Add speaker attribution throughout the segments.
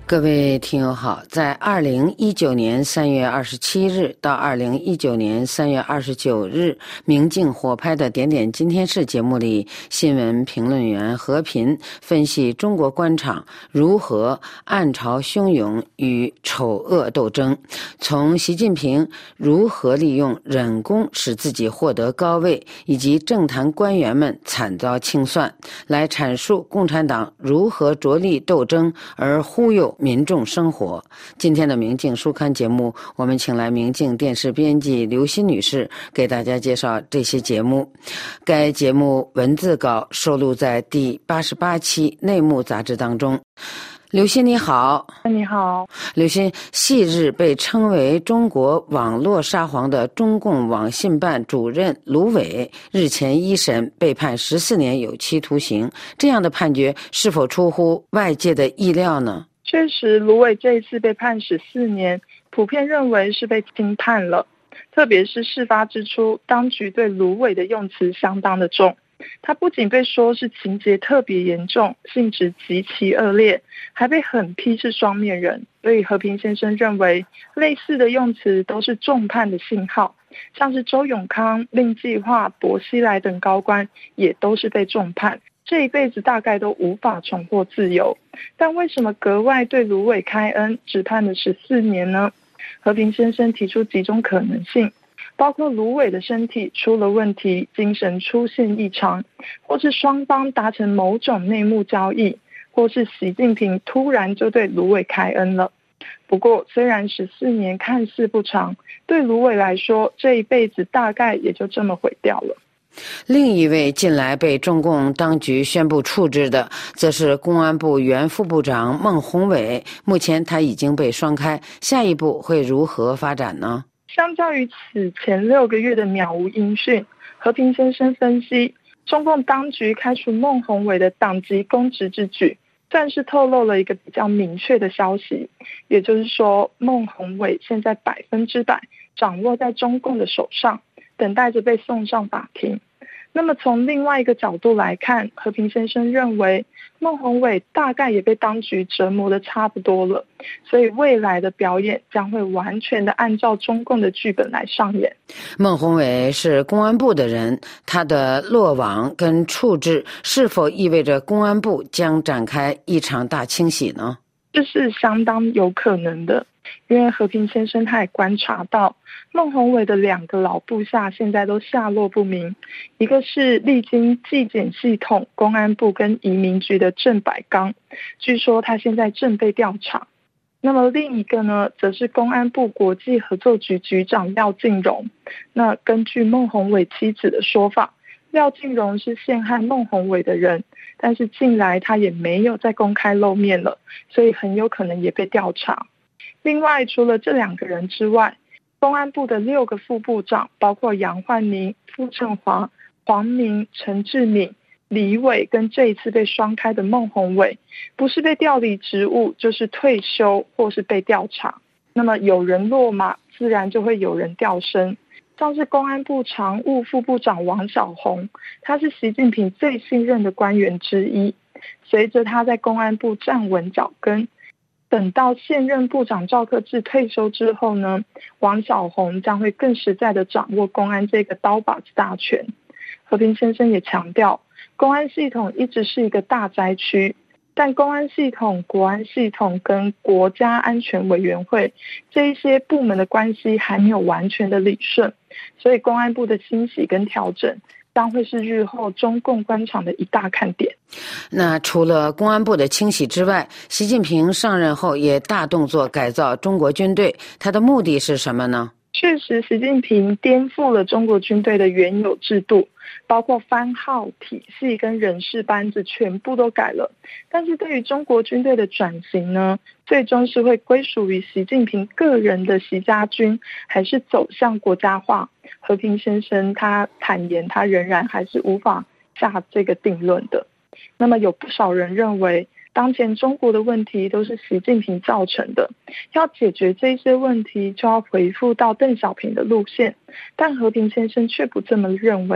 Speaker 1: 各位听友好，在2019年3月27日到2019年3月29日明镜火拍的点点今天事节目里，新闻评论员和平分析中国官场如何暗潮汹涌与丑恶斗争，从习近平如何利用忍功使自己获得高位，以及政坛官员们惨遭清算，来阐述共产党如何着力斗争而忽悠民众生活。今天的明镜书刊节目，我们请来明镜电视编辑刘欣女士给大家介绍这些节目。该节目文字稿收录在第88期内幕杂志当中。刘欣你好。
Speaker 2: 你好。
Speaker 1: 刘欣，昔日被称为中国网络沙皇的中共网信办主任卢伟日前一审被判14年有期徒刑，这样的判决是否出乎外界的意料呢？
Speaker 2: 确实，卢伟这一次被判14年，普遍认为是被轻判了。特别是事发之初，当局对卢伟的用词相当的重。他不仅被说是情节特别严重，性质极其恶劣，还被狠批是双面人。所以和平先生认为，类似的用词都是重判的信号，像是周永康、令计划、薄熙来等高官也都是被重判，这一辈子大概都无法重获自由。但为什么格外对卢伟开恩，只判了14年呢？和平先生提出几种可能性，包括卢伟的身体出了问题，精神出现异常，或是双方达成某种内幕交易，或是习近平突然就对卢伟开恩了。不过虽然14年看似不长，对卢伟来说，这一辈子大概也就这么毁掉了。
Speaker 1: 另一位近来被中共当局宣布处置的，则是公安部原副部长孟宏伟，目前他已经被双开，下一步会如何发展呢？
Speaker 2: 相较于此前6个月的渺无音讯，和平先生分析，中共当局开除孟宏伟的党籍公职之举，算是透露了一个比较明确的消息，也就是说，孟宏伟现在100%掌握在中共的手上，等待着被送上法庭。那么从另外一个角度来看，和平先生认为孟宏伟大概也被当局折磨得差不多了，所以未来的表演将会完全的按照中共的剧本来上演。
Speaker 1: 孟宏伟是公安部的人，他的落网跟处置是否意味着公安部将展开一场大清洗呢？
Speaker 2: 这是相当有可能的，因为和平先生他也观察到，孟宏伟的2个老部下现在都下落不明，一个是历经纪检系统、公安部跟移民局的郑百刚，据说他现在正被调查。那么另一个呢，则是公安部国际合作局局长廖敬荣。那根据孟宏伟妻子的说法，廖敬荣是陷害孟宏伟的人，但是近来他也没有再公开露面了，所以很有可能也被调查。另外，除了这2个人之外，公安部的6个副部长，包括杨焕宁、傅政华、黄明、陈志敏、李伟跟这一次被双开的孟宏伟，不是被调离职务，就是退休或是被调查。那么有人落马，自然就会有人调升。像是公安部常务副部长王小洪，他是习近平最信任的官员之一。随着他在公安部站稳脚跟，等到现任部长赵克志退休之后呢，王小洪将会更实在的掌握公安这个刀把子大权。和平先生也强调，公安系统一直是一个大灾区，但公安系统、国安系统跟国家安全委员会这一些部门的关系还没有完全的理顺，所以公安部的清洗跟调整将会是日后中共官场的一大看点。
Speaker 1: 那除了公安部的清洗之外，习近平上任后也大动作改造中国军队，他的目的是什么呢？
Speaker 2: 确实，习近平颠覆了中国军队的原有制度，包括番号、体系跟人事班子全部都改了。但是对于中国军队的转型呢，最终是会归属于习近平个人的习家军，还是走向国家化？和平先生他坦言，他仍然还是无法下这个定论的。那么有不少人认为，当前中国的问题都是习近平造成的，要解决这些问题就要回复到邓小平的路线，但和平先生却不这么认为。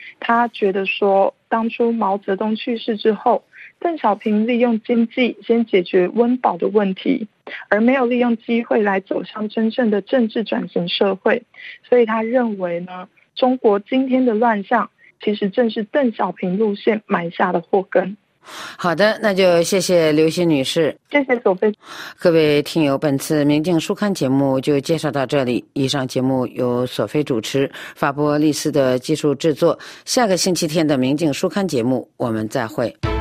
Speaker 2: 他觉得说，当初毛泽东去世之后，邓小平利用经济先解决温饱的问题，而没有利用机会来走向真正的政治转型社会。所以他认为呢，中国今天的乱象其实正是邓小平路线埋下的祸根。
Speaker 1: 好的，那就谢谢刘欣女士。
Speaker 2: 谢谢索菲。
Speaker 1: 各位听友，本次明镜书刊节目就介绍到这里。以上节目由索菲主持，法波利斯的技术制作。下个星期天的明镜书刊节目我们再会。